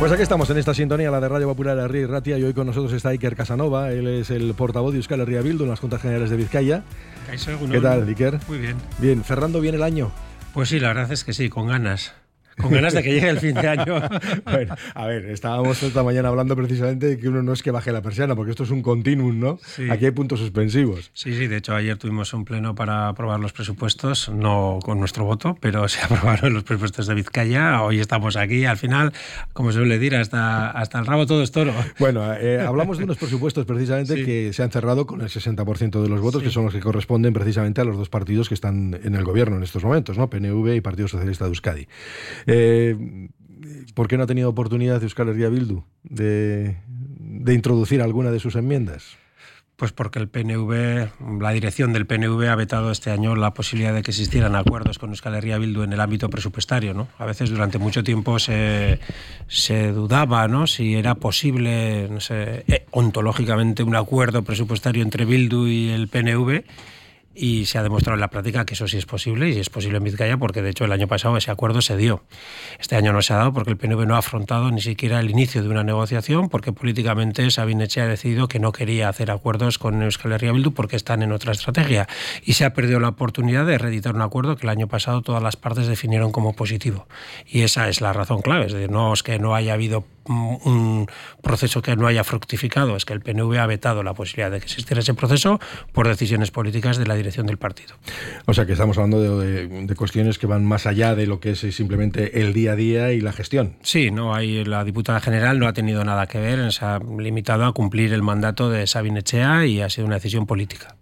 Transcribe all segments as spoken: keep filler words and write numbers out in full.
Pues aquí estamos en esta sintonía, la de Radio Popular Herri y Ratia, y hoy con nosotros está Iker Casanova. Él es el portavoz de Euskal Herria Bildu en las Juntas Generales de Vizcaya. ¿Qué tal, Iker? Muy bien. Bien, cerrando bien el año. Pues sí, la verdad es que sí, con ganas. Con ganas de que llegue el fin de año. Bueno, a ver, estábamos esta mañana hablando precisamente de que uno no es que baje la persiana, porque esto es un continuum, ¿no? Sí. Aquí hay puntos suspensivos. Sí, sí, de hecho ayer tuvimos un pleno para aprobar los presupuestos, no con nuestro voto, pero se aprobaron los presupuestos de Vizcaya. Hoy estamos aquí, al final, como se suele decir, hasta, hasta el rabo todo es toro. Bueno, eh, hablamos de unos presupuestos precisamente sí. que se han cerrado con el sesenta por ciento de los votos, sí. que son los que corresponden precisamente a los dos partidos que están en el gobierno en estos momentos, ¿no? P N V y Partido Socialista de Euskadi. Eh, ¿Por qué no ha tenido oportunidad de Euskal Herria Bildu de, de introducir alguna de sus enmiendas? Pues porque el P N V, la dirección del P N V ha vetado este año la posibilidad de que existieran acuerdos con Euskal Herria Bildu en el ámbito presupuestario, ¿no? A veces durante mucho tiempo se, se dudaba, ¿no?, si era posible, no sé, ontológicamente un acuerdo presupuestario entre Bildu y el P N V. Y se ha demostrado en la práctica que eso sí es posible, y es posible en Vizcaya, porque de hecho el año pasado ese acuerdo se dio. Este año no se ha dado porque el P N V no ha afrontado ni siquiera el inicio de una negociación, porque políticamente Sabin Etxea ha decidido que no quería hacer acuerdos con Euskal Herria Bildu porque están en otra estrategia, y se ha perdido la oportunidad de reeditar un acuerdo que el año pasado todas las partes definieron como positivo. Y esa es la razón clave, es decir, no es que no haya habido un proceso que no haya fructificado, es que el P N V ha vetado la posibilidad de que existiera ese proceso por decisiones políticas de la dirección del partido. O sea que estamos hablando de, de, de cuestiones que van más allá de lo que es simplemente el día a día y la gestión. Sí, no hay, la diputada general no ha tenido nada que ver, se ha limitado a cumplir el mandato de Sabin Etxea y ha sido una decisión política.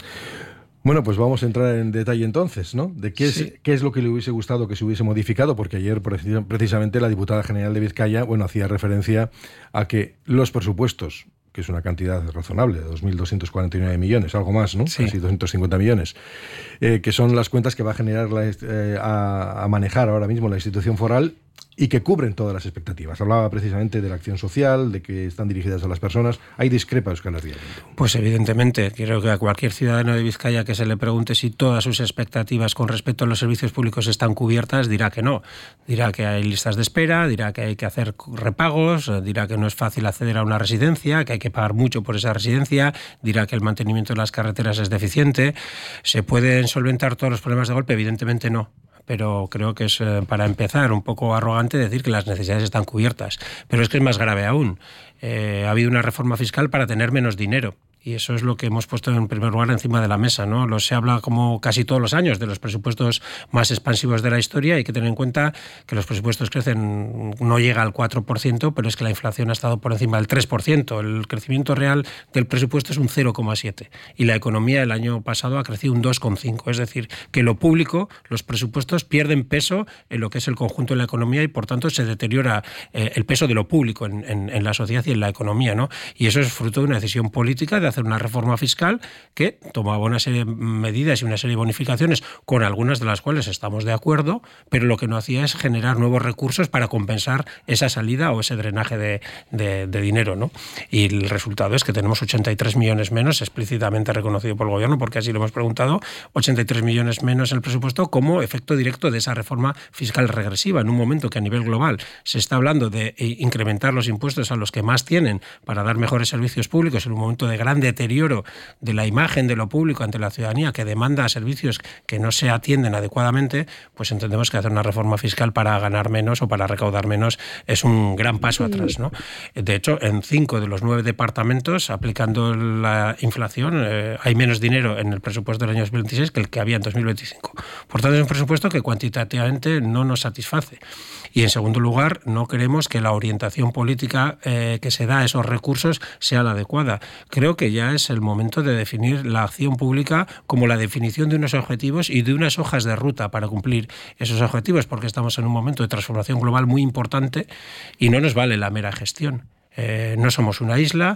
Bueno, pues vamos a entrar en detalle entonces, ¿no? De qué es, sí. qué es lo que le hubiese gustado que se hubiese modificado, porque ayer precisamente la diputada general de Vizcaya, bueno, hacía referencia a que los presupuestos, que es una cantidad razonable, de dos mil doscientos cuarenta y nueve millones, algo más, ¿no? Sí. Casi doscientos cincuenta millones, eh, que son las cuentas que va a generar, la, eh, a, a manejar ahora mismo la institución foral, y que cubren todas las expectativas. Hablaba precisamente de la acción social, de que están dirigidas a las personas. ¿Hay discrepa Euskal Herria Bildu? Pues evidentemente, creo que a cualquier ciudadano de Vizcaya que se le pregunte si todas sus expectativas con respecto a los servicios públicos están cubiertas, dirá que no. Dirá que hay listas de espera, dirá que hay que hacer repagos, dirá que no es fácil acceder a una residencia, que hay que pagar mucho por esa residencia, dirá que el mantenimiento de las carreteras es deficiente. ¿Se pueden solventar todos los problemas de golpe? Evidentemente no. Pero creo que es, eh, para empezar, un poco arrogante decir que las necesidades están cubiertas. Pero es que es más grave aún. Eh, ha habido una reforma fiscal para tener menos dinero. Y eso es lo que hemos puesto en primer lugar encima de la mesa, ¿no? Lo se habla como casi todos los años de los presupuestos más expansivos de la historia. Hay que tener en cuenta que los presupuestos crecen, no llega al cuatro por ciento, pero es que la inflación ha estado por encima del tres por ciento. El crecimiento real del presupuesto es un cero coma siete por ciento. Y la economía el año pasado ha crecido un dos coma cinco por ciento. Es decir, que lo público, los presupuestos pierden peso en lo que es el conjunto de la economía, y por tanto se deteriora eh, el peso de lo público en, en, en la sociedad y en la economía, ¿no? Y eso es fruto de una decisión política de hacer una reforma fiscal que tomaba una serie de medidas y una serie de bonificaciones, con algunas de las cuales estamos de acuerdo, pero lo que no hacía es generar nuevos recursos para compensar esa salida o ese drenaje de, de, de dinero, ¿no? Y el resultado es que tenemos ochenta y tres millones menos, explícitamente reconocido por el gobierno, porque así lo hemos preguntado, ochenta y tres millones menos en el presupuesto como efecto directo de esa reforma fiscal regresiva, en un momento que a nivel global se está hablando de incrementar los impuestos a los que más tienen para dar mejores servicios públicos, en un momento de gran deterioro de la imagen de lo público ante la ciudadanía, que demanda servicios que no se atienden adecuadamente, pues entendemos que hacer una reforma fiscal para ganar menos o para recaudar menos es un gran paso atrás, ¿no? De hecho, en cinco de los nueve departamentos, aplicando la inflación, eh, hay menos dinero en el presupuesto del año dos mil veintiséis que el que había en dos mil veinticinco. Por tanto, es un presupuesto que cuantitativamente no nos satisface. Y en segundo lugar, no queremos que la orientación política eh, que se da a esos recursos sea la adecuada. Creo que ya es el momento de definir la acción pública como la definición de unos objetivos y de unas hojas de ruta para cumplir esos objetivos, porque estamos en un momento de transformación global muy importante y no nos vale la mera gestión. Eh, no somos una isla,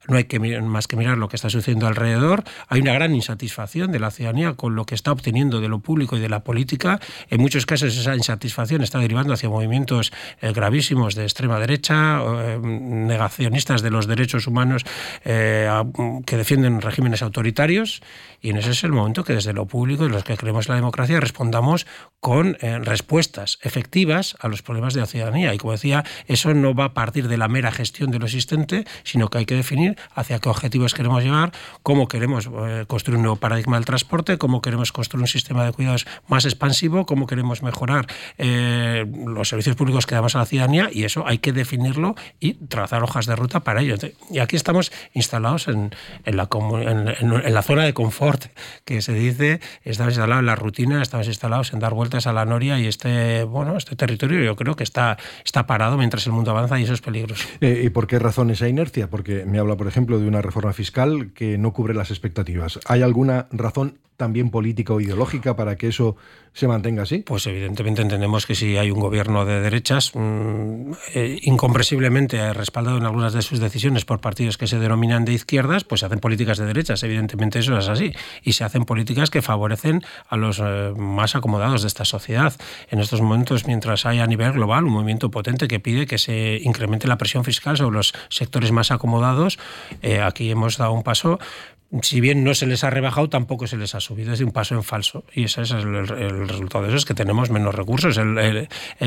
no hay que mirar, más que mirar lo que está sucediendo alrededor. Hay una gran insatisfacción de la ciudadanía con lo que está obteniendo de lo público y de la política. En muchos casos esa insatisfacción está derivando hacia movimientos eh, gravísimos de extrema derecha, eh, negacionistas de los derechos humanos eh, que defienden regímenes autoritarios, y en ese es el momento que desde lo público y los que creemos en la democracia respondamos con eh, respuestas efectivas a los problemas de la ciudadanía. Y como decía, eso no va a partir de la mera gestión de lo existente, sino que hay que definir hacia qué objetivos queremos llevar, cómo queremos eh, construir un nuevo paradigma del transporte, cómo queremos construir un sistema de cuidados más expansivo, cómo queremos mejorar eh, los servicios públicos que damos a la ciudadanía, y eso hay que definirlo y trazar hojas de ruta para ello. Y aquí estamos instalados en, en, la, en, en, en la zona de confort que se dice, estamos instalados en la rutina, estamos instalados en dar vueltas a la noria, y este, bueno, este territorio yo creo que está, está parado mientras el mundo avanza, y eso es peligroso. Eh, ¿Y por qué razón esa inercia? Porque me habla, por ejemplo, de una reforma fiscal que no cubre las expectativas. ¿Hay alguna razón también política o ideológica para que eso se mantenga así? Pues evidentemente entendemos que si hay un gobierno de derechas, mmm, eh, incomprensiblemente respaldado en algunas de sus decisiones por partidos que se denominan de izquierdas, pues se hacen políticas de derechas, evidentemente eso es así, y se hacen políticas que favorecen a los eh, más acomodados de esta sociedad. En estos momentos, mientras hay a nivel global un movimiento potente que pide que se incremente la presión fiscal sobre los sectores más acomodados, eh, aquí hemos dado un paso. Si bien no se les ha rebajado, tampoco se les ha subido. Es un paso en falso. Y ese es el, el resultado de eso, es que tenemos menos recursos. El, el,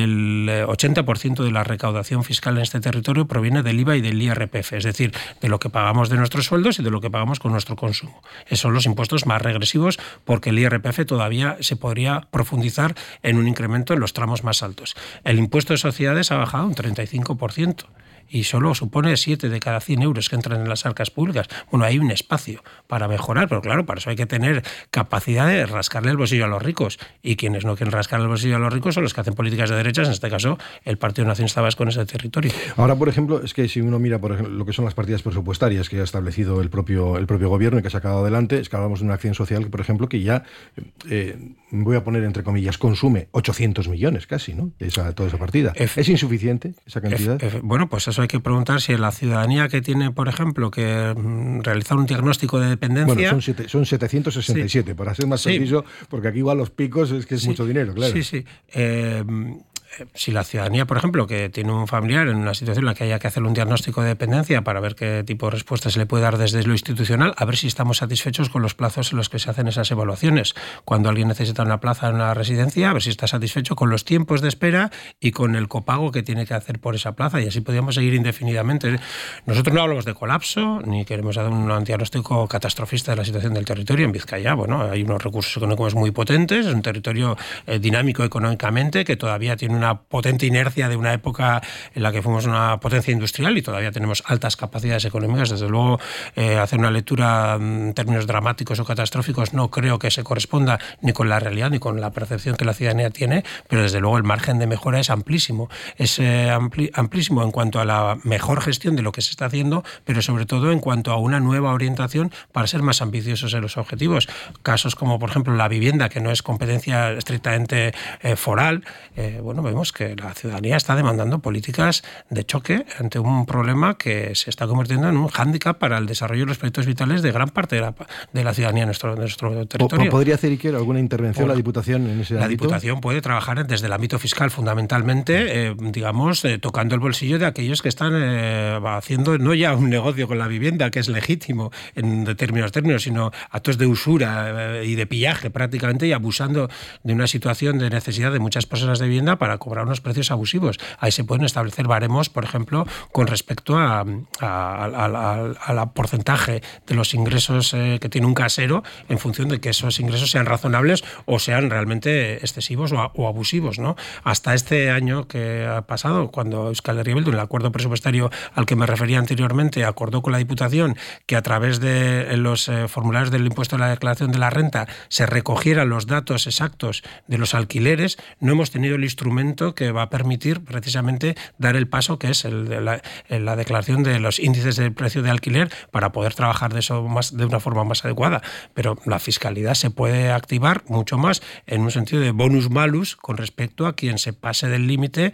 el ochenta por ciento de la recaudación fiscal en este territorio proviene del I V A y del I R P F, es decir, de lo que pagamos de nuestros sueldos y de lo que pagamos con nuestro consumo. Esos son los impuestos más regresivos, porque el I R P F todavía se podría profundizar en un incremento en los tramos más altos. El impuesto de sociedades ha bajado un treinta y cinco por ciento. Y solo supone siete de cada cien euros que entran en las arcas públicas. Bueno, hay un espacio para mejorar, pero claro, para eso hay que tener capacidad de rascarle el bolsillo a los ricos. Y quienes no quieren rascar el bolsillo a los ricos son los que hacen políticas de derechas, en este caso el Partido Nacionalista Vasco en ese territorio. Ahora, por ejemplo, es que si uno mira por ejemplo, lo que son las partidas presupuestarias que ha establecido el propio, el propio gobierno y que se ha sacado adelante, es que hablamos de una acción social, por ejemplo, que ya, eh, voy a poner entre comillas, consume ochocientos millones casi, ¿no? Esa, toda esa partida. F ¿Es insuficiente esa cantidad? F F bueno, pues eso hay que preguntar si la ciudadanía que tiene, por ejemplo, que realizar un diagnóstico de dependencia... Bueno, son, siete, son setecientos sesenta y siete, sí, para ser más sí. preciso, porque aquí igual los picos es que es sí. mucho dinero, claro. Sí, sí. Eh, si la ciudadanía, por ejemplo, que tiene un familiar en una situación en la que haya que hacer un diagnóstico de dependencia para ver qué tipo de respuesta se le puede dar desde lo institucional, a ver si estamos satisfechos con los plazos en los que se hacen esas evaluaciones. Cuando alguien necesita una plaza en una residencia, a ver si está satisfecho con los tiempos de espera y con el copago que tiene que hacer por esa plaza, y así podríamos seguir indefinidamente. Nosotros no hablamos de colapso, ni queremos dar un diagnóstico catastrofista de la situación del territorio. En Vizcaya, bueno, hay unos recursos económicos muy potentes, es un territorio eh, dinámico económicamente, que todavía tiene una potente inercia de una época en la que fuimos una potencia industrial y todavía tenemos altas capacidades económicas. Desde luego, eh, hacer una lectura en términos dramáticos o catastróficos no creo que se corresponda ni con la realidad ni con la percepción que la ciudadanía tiene, pero desde luego el margen de mejora es amplísimo. Es eh, ampli, amplísimo en cuanto a la mejor gestión de lo que se está haciendo, pero sobre todo en cuanto a una nueva orientación para ser más ambiciosos en los objetivos. Casos como, por ejemplo, la vivienda, que no es competencia estrictamente eh, foral, eh, bueno, vemos que la ciudadanía está demandando políticas de choque ante un problema que se está convirtiendo en un hándicap para el desarrollo de los proyectos vitales de gran parte de la, de la ciudadanía en nuestro, de nuestro territorio. ¿Podría hacer, Iker, alguna intervención Por, la Diputación en ese la ámbito? La Diputación puede trabajar desde el ámbito fiscal fundamentalmente, eh, digamos, eh, tocando el bolsillo de aquellos que están eh, haciendo no ya un negocio con la vivienda, que es legítimo en determinados términos, sino actos de usura eh, y de pillaje prácticamente, y abusando de una situación de necesidad de muchas personas de vivienda para cobrar unos precios abusivos. Ahí se pueden establecer baremos, por ejemplo, con respecto a, a, a, a, a la porcentaje de los ingresos eh, que tiene un casero, en función de que esos ingresos sean razonables o sean realmente excesivos o, o abusivos, ¿no? Hasta este año que ha pasado, cuando Euskal Herria Bildu, en el acuerdo presupuestario al que me refería anteriormente, acordó con la Diputación que a través de los eh, formularios del impuesto a la declaración de la renta se recogieran los datos exactos de los alquileres, no hemos tenido el instrumento que va a permitir precisamente dar el paso que es el de la, la declaración de los índices del precio de alquiler, para poder trabajar de eso más, de una forma más adecuada. Pero la fiscalidad se puede activar mucho más en un sentido de bonus malus con respecto a quien se pase del límite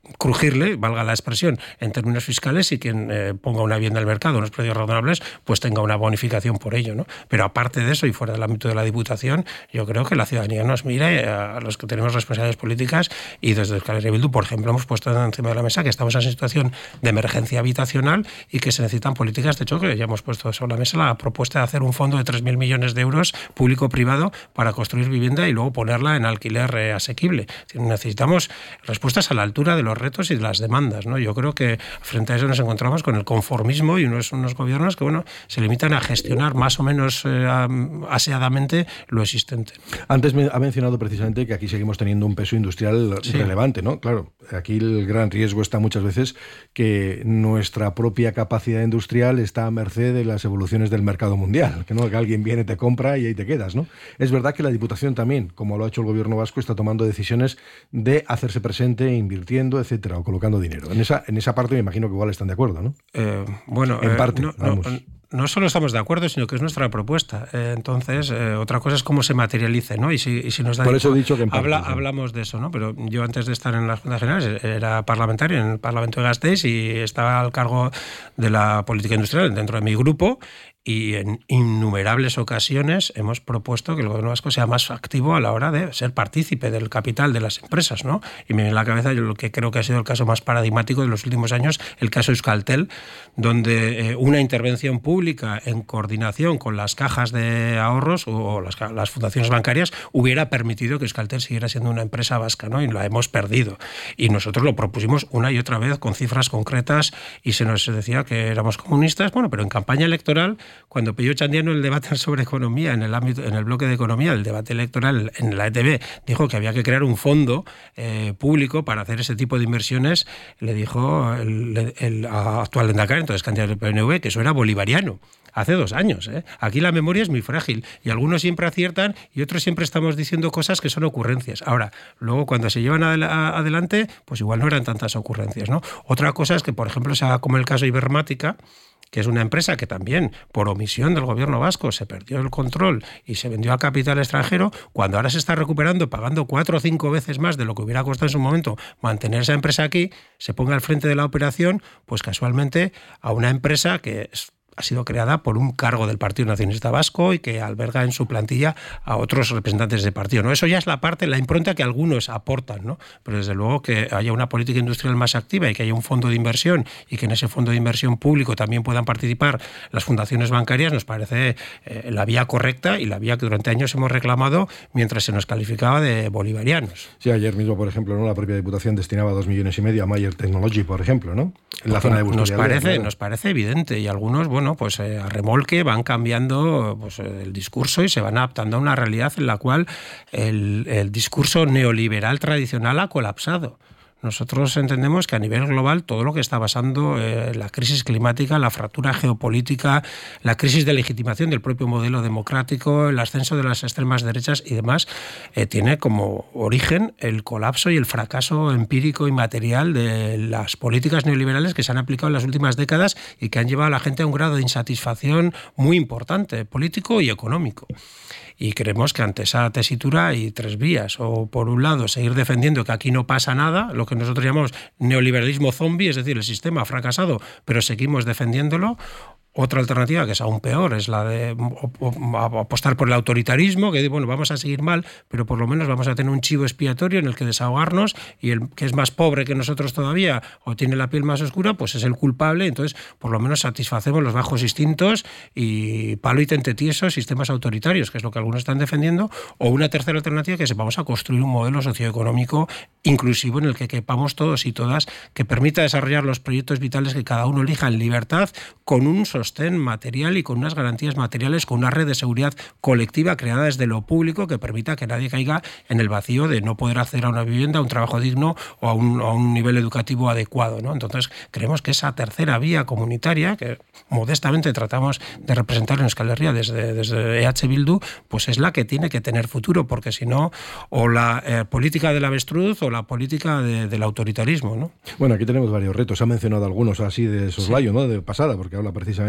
crujirle, valga la expresión, en términos fiscales, y quien eh, ponga una vivienda al mercado a unos precios razonables, pues tenga una bonificación por ello, ¿no? Pero aparte de eso, y fuera del ámbito de la Diputación, yo creo que la ciudadanía nos mire a los que tenemos responsabilidades políticas, y desde Euskal Herria Bildu, por ejemplo, hemos puesto encima de la mesa que estamos en situación de emergencia habitacional y que se necesitan políticas de choque. Ya hemos puesto sobre la mesa la propuesta de hacer un fondo de tres mil millones de euros público-privado para construir vivienda y luego ponerla en alquiler eh, asequible. Necesitamos respuestas a la altura de los retos y de las demandas, ¿no? Yo creo que frente a eso nos encontramos con el conformismo y unos, unos gobiernos que, bueno, se limitan a gestionar más o menos eh, aseadamente lo existente. Antes me ha mencionado precisamente que aquí seguimos teniendo un peso industrial sí. relevante, ¿no? Claro, aquí el gran riesgo está muchas veces que nuestra propia capacidad industrial está a merced de las evoluciones del mercado mundial, que no que alguien viene, te compra y ahí te quedas, ¿no? Es verdad que la Diputación también, como lo ha hecho el gobierno vasco, está tomando decisiones de hacerse presente, invirtiendo, etcétera, o colocando dinero. En esa, en esa parte me imagino que igual están de acuerdo, ¿no? Eh, bueno, en eh, parte, no, vamos. No, no solo estamos de acuerdo, sino que es nuestra propuesta. Eh, entonces, eh, otra cosa es cómo se materialice, ¿no? Y si, y si nos da Por eso he dicho que en parte, habla, sí. hablamos de eso, ¿no? Pero yo antes de estar en las Juntas Generales era parlamentario en el Parlamento de Gasteiz y estaba al cargo de la política industrial dentro de mi grupo. Y en innumerables ocasiones hemos propuesto que el gobierno vasco sea más activo a la hora de ser partícipe del capital de las empresas, ¿no? Y me viene a la cabeza yo lo que creo que ha sido el caso más paradigmático de los últimos años, el caso Euskaltel, donde eh, una intervención pública en coordinación con las cajas de ahorros o las, las fundaciones bancarias hubiera permitido que Euskaltel siguiera siendo una empresa vasca, ¿no? Y la hemos perdido. Y nosotros lo propusimos una y otra vez con cifras concretas y se nos decía que éramos comunistas, bueno, pero en campaña electoral, cuando Pello Chandiano en el debate sobre economía, en el ámbito, en el bloque de economía, el debate electoral en la E T V, dijo que había que crear un fondo eh, público para hacer ese tipo de inversiones, le dijo el, el, el actual lehendakari, entonces candidato del P N V, que eso era bolivariano. Hace dos años. ¿eh? Aquí la memoria es muy frágil y algunos siempre aciertan y otros siempre estamos diciendo cosas que son ocurrencias. Ahora, luego cuando se llevan adel- adelante, pues igual no eran tantas ocurrencias, ¿no? Otra cosa es que, por ejemplo, se haga como el caso Ibermática, que es una empresa que también, por omisión del gobierno vasco, se perdió el control y se vendió a capital extranjero, cuando ahora se está recuperando pagando cuatro o cinco veces más de lo que hubiera costado en su momento mantener esa empresa aquí, se ponga al frente de la operación, pues casualmente a una empresa que es ha sido creada por un cargo del Partido Nacionalista Vasco y que alberga en su plantilla a otros representantes del partido, ¿no? Eso ya es la parte, la impronta que algunos aportan, ¿no? Pero desde luego que haya una política industrial más activa y que haya un fondo de inversión y que en ese fondo de inversión público también puedan participar las fundaciones bancarias nos parece eh, la vía correcta y la vía que durante años hemos reclamado mientras se nos calificaba de bolivarianos. Sí, ayer mismo, por ejemplo, ¿no? La propia Diputación destinaba dos millones y medio a Mayer Technology, por ejemplo, ¿no? En la zona de Bustos. Nos parece, nos parece evidente y algunos, bueno, Bueno, pues eh, a remolque van cambiando pues, el discurso y se van adaptando a una realidad en la cual el, el discurso neoliberal tradicional ha colapsado. Nosotros entendemos que a nivel global todo lo que está pasando, eh, la crisis climática, la fractura geopolítica, la crisis de legitimación del propio modelo democrático, el ascenso de las extremas derechas y demás, eh, tiene como origen el colapso y el fracaso empírico y material de las políticas neoliberales que se han aplicado en las últimas décadas y que han llevado a la gente a un grado de insatisfacción muy importante, político y económico. Y creemos que ante esa tesitura hay tres vías. O, por un lado, seguir defendiendo que aquí no pasa nada, lo que nosotros llamamos neoliberalismo zombie, es decir, el sistema ha fracasado, pero seguimos defendiéndolo. Otra alternativa, que es aún peor, es la de apostar por el autoritarismo, que bueno, vamos a seguir mal, pero por lo menos vamos a tener un chivo expiatorio en el que desahogarnos y el que es más pobre que nosotros todavía o tiene la piel más oscura, pues es el culpable. Entonces, por lo menos satisfacemos los bajos instintos y palo y tente tieso sistemas autoritarios, que es lo que algunos están defendiendo. O una tercera alternativa, que es vamos a construir un modelo socioeconómico inclusivo en el que quepamos todos y todas, que permita desarrollar los proyectos vitales que cada uno elija en libertad, con un sostén material y con unas garantías materiales, con una red de seguridad colectiva creada desde lo público que permita que nadie caiga en el vacío de no poder acceder a una vivienda, a un trabajo digno o a un, a un nivel educativo adecuado, ¿no? Entonces creemos que esa tercera vía comunitaria, que modestamente tratamos de representar en Euskal Herria desde, desde E H Bildu, pues es la que tiene que tener futuro, porque si no, o la eh, política del avestruz o la política de, del autoritarismo, ¿no? Bueno, aquí tenemos varios retos. Ha mencionado algunos así de soslayo, sí. ¿no? De pasada, porque habla precisamente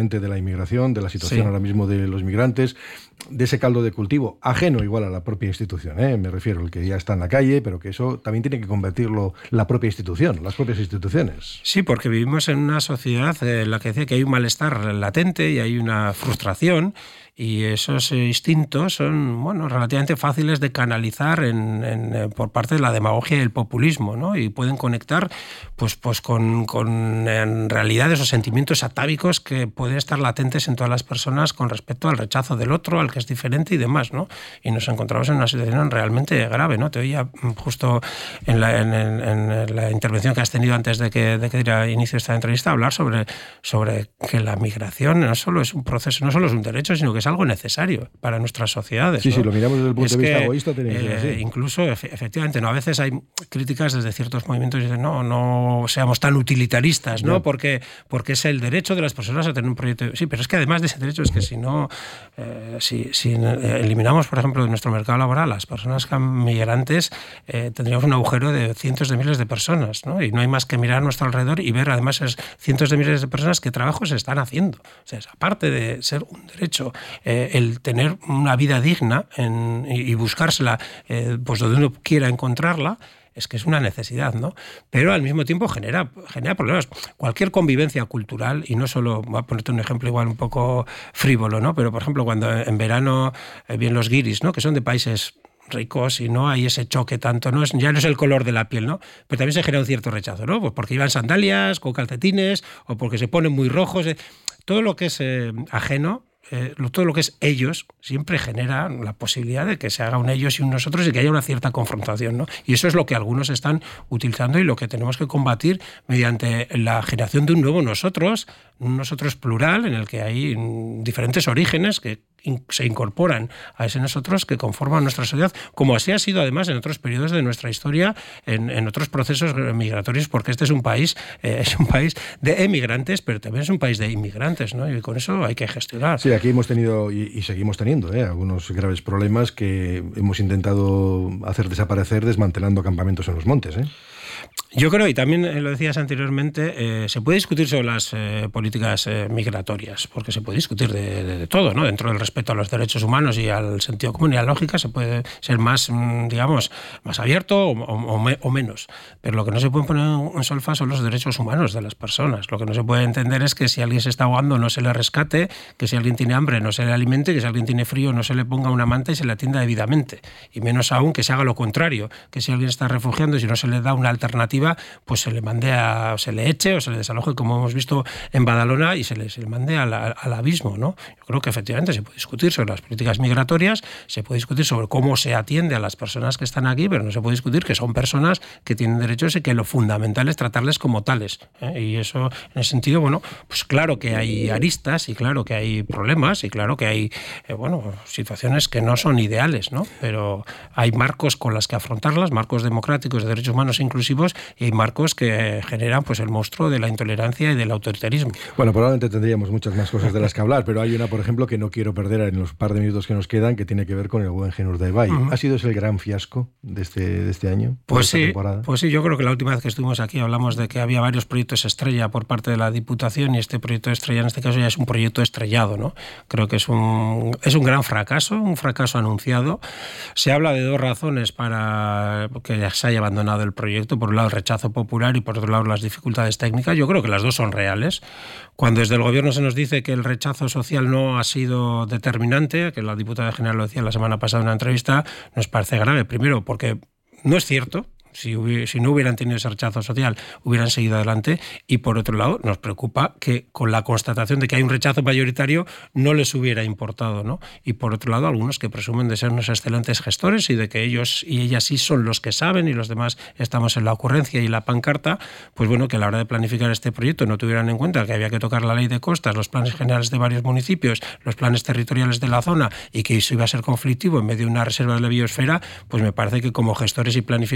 precisamente de la inmigración, de la situación sí. ahora mismo de los migrantes, de ese caldo de cultivo, ajeno igual a la propia institución, ¿eh? me refiero, el que ya está en la calle, pero que eso también tiene que convertirlo la propia institución, las propias instituciones. Sí, porque vivimos en una sociedad en la que dice que hay un malestar latente y hay una frustración, y esos instintos son, bueno, relativamente fáciles de canalizar en, en, por parte de la demagogia y el populismo, ¿no? Y pueden conectar pues, pues con, con en realidad esos sentimientos atávicos que pueden estar latentes en todas las personas con respecto al rechazo del otro, al que es diferente y demás, ¿no? Y nos encontramos en una situación realmente grave, ¿no? Te oía justo en la, en, en, en la intervención que has tenido antes de que, de que diera inicio esta entrevista hablar sobre, sobre que la migración no solo es un proceso, no solo es un derecho, sino que es algo necesario para nuestras sociedades. Sí, ¿no? sí, lo miramos desde el punto es de vista que, egoísta. Tiene que ser así. Eh, incluso, efectivamente, ¿no? A veces hay críticas desde ciertos movimientos y dicen, no, no seamos tan utilitaristas, ¿no? Porque, porque es el derecho de las personas a tener un proyecto. Sí, pero es que además de ese derecho es que si no, eh, si, si eliminamos, por ejemplo, de nuestro mercado laboral las personas migrantes, eh, tendríamos un agujero de cientos de miles de personas, ¿no? Y no hay más que mirar a nuestro alrededor y ver además esos cientos de miles de personas qué trabajos se están haciendo. O sea, aparte de ser un derecho, eh, el tener una vida digna en, y, y buscársela eh, pues donde uno quiera encontrarla, es que es una necesidad, ¿no? Pero al mismo tiempo genera, genera problemas. Cualquier convivencia cultural, y no solo, voy a ponerte un ejemplo igual un poco frívolo, ¿no? Pero, por ejemplo, cuando en verano eh, vienen los guiris, ¿no? Que son de países ricos y no hay ese choque tanto, no es, ya no es el color de la piel, ¿no? Pero también se genera un cierto rechazo, ¿no? Pues porque llevan sandalias, con calcetines, o porque se ponen muy rojos. Eh, todo lo que es eh, ajeno, Eh, todo lo que es ellos siempre genera la posibilidad de que se haga un ellos y un nosotros y que haya una cierta confrontación, ¿no? Y eso es lo que algunos están utilizando y lo que tenemos que combatir mediante la generación de un nuevo nosotros, un nosotros plural en el que hay diferentes orígenes que se incorporan a ese nosotros que conforman nuestra sociedad, como así ha sido además en otros periodos de nuestra historia, en, en otros procesos migratorios, porque este es un país eh, es un país de emigrantes, pero también es un país de inmigrantes, ¿no? Y con eso hay que gestionar. Sí, aquí hemos tenido y, y seguimos teniendo ¿eh? algunos graves problemas que hemos intentado hacer desaparecer desmantelando campamentos en los montes, ¿eh? Yo creo, y también lo decías anteriormente, eh, se puede discutir sobre las eh, políticas eh, migratorias, porque se puede discutir de, de, de todo, ¿no? Dentro del respeto a los derechos humanos y al sentido común y a la lógica se puede ser más, digamos, más abierto o, o, me, o menos. Pero lo que no se puede poner en solfa son los derechos humanos de las personas. Lo que no se puede entender es que si alguien se está ahogando no se le rescate, que si alguien tiene hambre no se le alimente, que si alguien tiene frío no se le ponga una manta y se le atienda debidamente. Y menos aún que se haga lo contrario, que si alguien está refugiando y si no se le da una alternativa, pues se le mande a, se le eche o se le desaloje, como hemos visto en Badalona, y se le, se le mande al, al abismo, ¿no? Yo creo que efectivamente se puede discutir sobre las políticas migratorias, se puede discutir sobre cómo se atiende a las personas que están aquí, pero no se puede discutir que son personas que tienen derechos y que lo fundamental es tratarles como tales, ¿eh? Y eso, en ese sentido, bueno, pues claro que hay aristas y claro que hay problemas y claro que hay, eh, bueno, situaciones que no son ideales, ¿no? Pero hay marcos con las que afrontarlas, marcos democráticos de derechos humanos inclusivos, y hay marcos que generan pues el monstruo de la intolerancia y del autoritarismo. Bueno, probablemente tendríamos muchas más cosas de las que hablar, pero hay una, por ejemplo, que no quiero perder en los par de minutos que nos quedan, que tiene que ver con el Guggenheim Urdaibai. Uh-huh. ¿Ha sido ese el gran fiasco de este, de este año? Pues sí, temporada? pues sí, yo creo que la última vez que estuvimos aquí hablamos de que había varios proyectos estrella por parte de la Diputación y este proyecto estrella en este caso ya es un proyecto estrellado, ¿no? Creo que es un, es un gran fracaso, un fracaso anunciado. Se habla de dos razones para que se haya abandonado el proyecto. Por un lado, el rechazo popular y por otro lado las dificultades técnicas. Yo creo que las dos son reales. Cuando desde el gobierno se nos dice que el rechazo social no ha sido determinante, que la diputada general lo decía la semana pasada en una entrevista, nos parece grave. Primero, porque no es cierto. Si, hubiera, si no hubieran tenido ese rechazo social, hubieran seguido adelante. Y por otro lado, nos preocupa que con la constatación de que hay un rechazo mayoritario no les hubiera importado, ¿no? Y por otro lado, algunos que presumen de ser unos excelentes gestores y de que ellos y ellas sí son los que saben y los demás estamos en la ocurrencia y la pancarta, pues bueno, que a la hora de planificar este proyecto no tuvieran en cuenta que había que tocar la ley de costas, los planes generales de varios municipios, los planes territoriales de la zona y que eso iba a ser conflictivo en medio de una reserva de la biosfera, pues me parece que como gestores y planificadores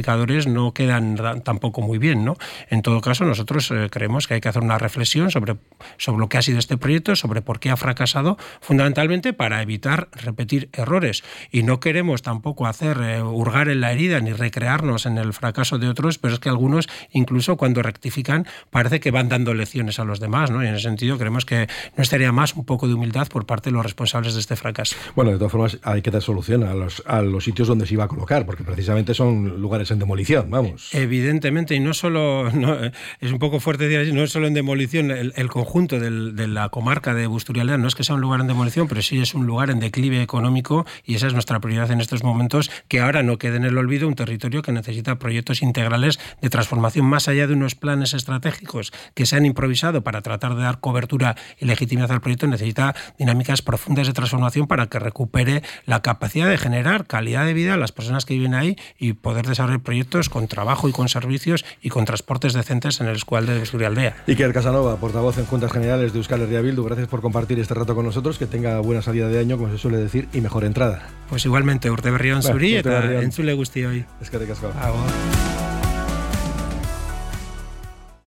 veces no quedan tampoco muy bien, ¿no? En todo caso, nosotros eh, creemos que hay que hacer una reflexión sobre, sobre lo que ha sido este proyecto, sobre por qué ha fracasado, fundamentalmente para evitar repetir errores. Y no queremos tampoco hacer eh, hurgar en la herida ni recrearnos en el fracaso de otros, pero es que algunos, incluso cuando rectifican, parece que van dando lecciones a los demás, ¿no? Y en ese sentido creemos que no estaría más un poco de humildad por parte de los responsables de este fracaso. Bueno, de todas formas, hay que dar solución a los, a los sitios donde se iba a colocar, porque precisamente son lugares en demolición, vamos. Evidentemente, y no solo, no, es un poco fuerte decir, no es solo en demolición, el, el conjunto del, de la comarca de Busturialdea no es que sea un lugar en demolición, pero sí es un lugar en declive económico, y esa es nuestra prioridad en estos momentos, que ahora no quede en el olvido un territorio que necesita proyectos integrales de transformación, más allá de unos planes estratégicos que se han improvisado para tratar de dar cobertura y legitimidad al proyecto. Necesita dinámicas profundas de transformación para que recupere la capacidad de generar calidad de vida a las personas que viven ahí y poder desarrollar proyectos con trabajo y con servicios y con transportes decentes en el escualde de Busturialdea. Iker Casanova, portavoz en Juntas Generales de Euskal Herria Bildu, gracias por compartir este rato con nosotros, que tenga buena salida de año, como se suele decir, y mejor entrada. Pues igualmente, urte berri on zuri eta entzule guztioi. Eskerrik asko. Agur.